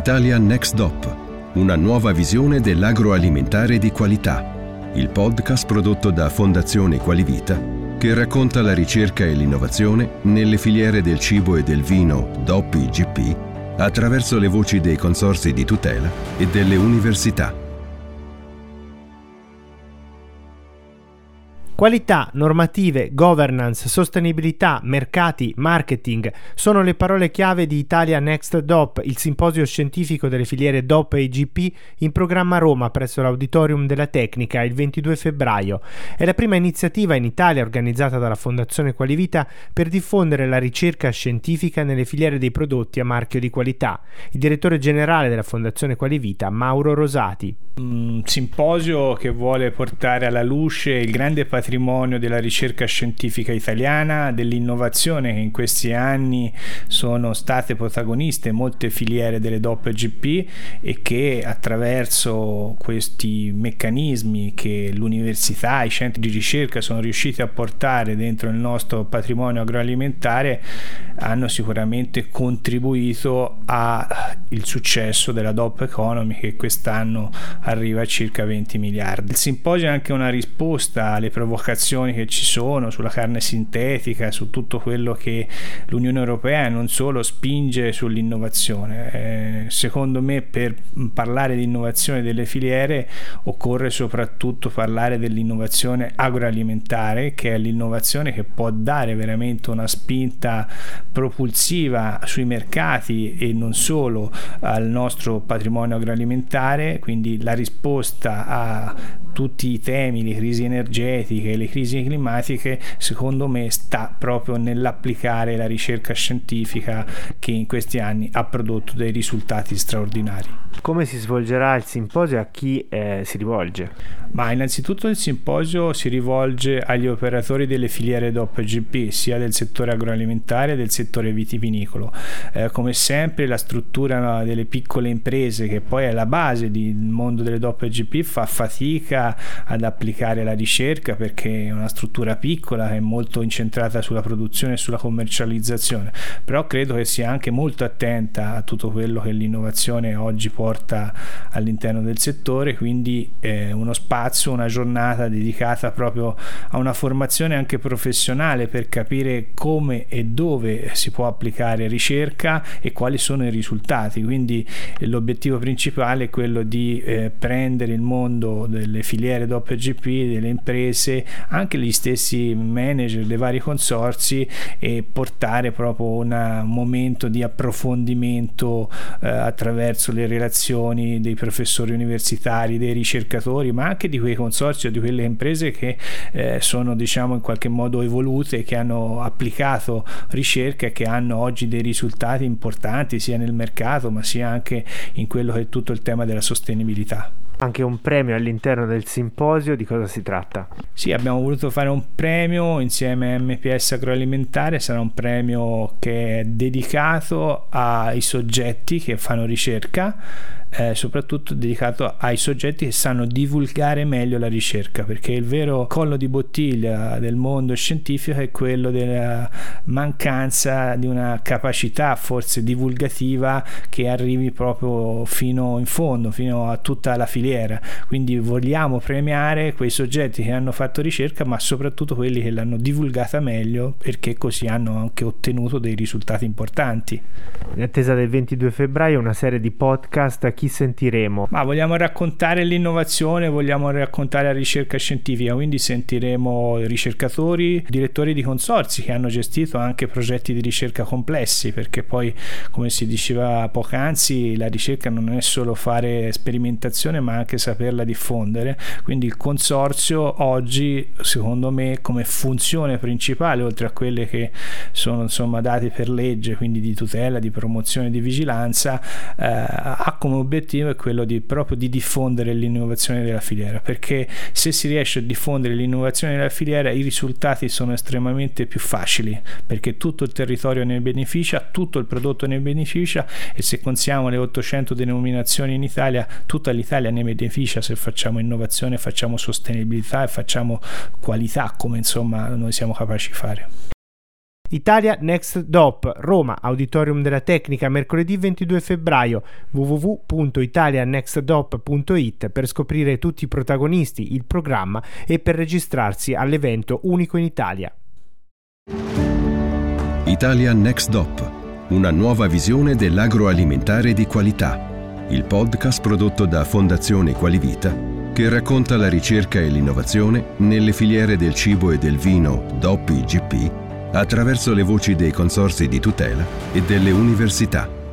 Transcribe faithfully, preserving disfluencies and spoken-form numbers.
Italia Next D O P, una nuova visione dell'agroalimentare di qualità. Il podcast prodotto da Fondazione Qualivita che racconta la ricerca e l'innovazione nelle filiere del cibo e del vino D O P I G P attraverso le voci dei consorzi di tutela e delle università. Qualità, normative, governance, sostenibilità, mercati, marketing sono le parole chiave di Italia Next D O P, il simposio scientifico delle filiere D O P e I G P in programma a Roma presso l'Auditorium della Tecnica il ventidue febbraio. È la prima iniziativa in Italia organizzata dalla Fondazione Qualivita per diffondere la ricerca scientifica nelle filiere dei prodotti a marchio di qualità. Il direttore generale della Fondazione Qualivita, Mauro Rosati. Un simposio che vuole portare alla luce il grande patrimonio della ricerca scientifica italiana, dell'innovazione che in questi anni sono state protagoniste molte filiere delle D O P e G P e che attraverso questi meccanismi che l'università, i centri di ricerca sono riusciti a portare dentro il nostro patrimonio agroalimentare hanno sicuramente contribuito al successo della D O P Economy, che quest'anno arriva a circa venti miliardi. Il simposio è anche una risposta alle provocazioni che ci sono sulla carne sintetica, su tutto quello che l'Unione Europea e non solo spinge sull'innovazione. Eh, secondo me, per parlare di innovazione delle filiere occorre soprattutto parlare dell'innovazione agroalimentare, che è l'innovazione che può dare veramente una spinta propulsiva sui mercati e non solo al nostro patrimonio agroalimentare, quindi la risposta a tutti i temi, le crisi energetiche, le crisi climatiche, secondo me sta proprio nell'applicare la ricerca scientifica che in questi anni ha prodotto dei risultati straordinari. Come si svolgerà il simposio e a chi eh, si rivolge? Ma innanzitutto il simposio si rivolge agli operatori delle filiere D O P e G P, sia del settore agroalimentare che del settore vitivinicolo. Eh, come sempre la struttura delle piccole imprese, che poi è la base del mondo delle D O P e G P, fa fatica ad applicare la ricerca perché è una struttura piccola, è molto incentrata sulla produzione e sulla commercializzazione, però credo che sia anche molto attenta a tutto quello che l'innovazione oggi porta all'interno del settore, quindi eh, uno spazio, una giornata dedicata proprio a una formazione anche professionale per capire come e dove si può applicare ricerca e quali sono i risultati. Quindi l'obiettivo principale è quello di eh, prendere il mondo delle filiere D O P e G P, delle imprese, anche gli stessi manager dei vari consorzi e portare proprio una, un momento di approfondimento eh, attraverso le relazioni dei professori universitari, dei ricercatori, ma anche di quei consorzi o di quelle imprese che eh, sono diciamo in qualche modo evolute, che hanno applicato ricerca e che hanno oggi dei risultati importanti sia nel mercato ma sia anche in quello che è tutto il tema della sostenibilità. Anche un premio all'interno del simposio, di cosa si tratta? Sì, abbiamo voluto fare un premio insieme a M P S Agroalimentare, sarà un premio che è dedicato ai soggetti che fanno ricerca, eh, soprattutto dedicato ai soggetti che sanno divulgare meglio la ricerca, perché il vero collo di bottiglia del mondo scientifico è quello della mancanza di una capacità forse divulgativa che arrivi proprio fino in fondo, fino a tutta la filiera. Quindi vogliamo premiare quei soggetti che hanno fatto ricerca, ma soprattutto quelli che l'hanno divulgata meglio, perché così hanno anche ottenuto dei risultati importanti. In attesa del ventidue febbraio una serie di podcast, chi sentiremo? Ma vogliamo raccontare l'innovazione, vogliamo raccontare la ricerca scientifica, quindi sentiremo ricercatori, direttori di consorzi che hanno gestito anche progetti di ricerca complessi, perché poi, come si diceva poc'anzi, la ricerca non è solo fare sperimentazione ma anche saperla diffondere. Quindi il consorzio oggi, secondo me, come funzione principale, oltre a quelle che sono insomma date per legge, quindi di tutela, di promozione, di vigilanza, eh, ha come obiettivo è quello di proprio di diffondere l'innovazione della filiera, perché se si riesce a diffondere l'innovazione della filiera i risultati sono estremamente più facili, perché tutto il territorio ne beneficia, tutto il prodotto ne beneficia, e se consiamo le ottocento denominazioni in Italia, tutta l'Italia ne beneficia se facciamo innovazione, facciamo sostenibilità e facciamo qualità, come insomma noi siamo capaci di fare. Italia Next D O P, Roma, Auditorium della Tecnica, mercoledì ventidue febbraio, w w w punto italia next dop punto it per scoprire tutti i protagonisti, il programma e per registrarsi all'evento unico in Italia. Italia Next D O P, una nuova visione dell'agroalimentare di qualità. Il podcast prodotto da Fondazione Qualivita che racconta la ricerca e l'innovazione nelle filiere del cibo e del vino D O P I G P attraverso le voci dei consorzi di tutela e delle università.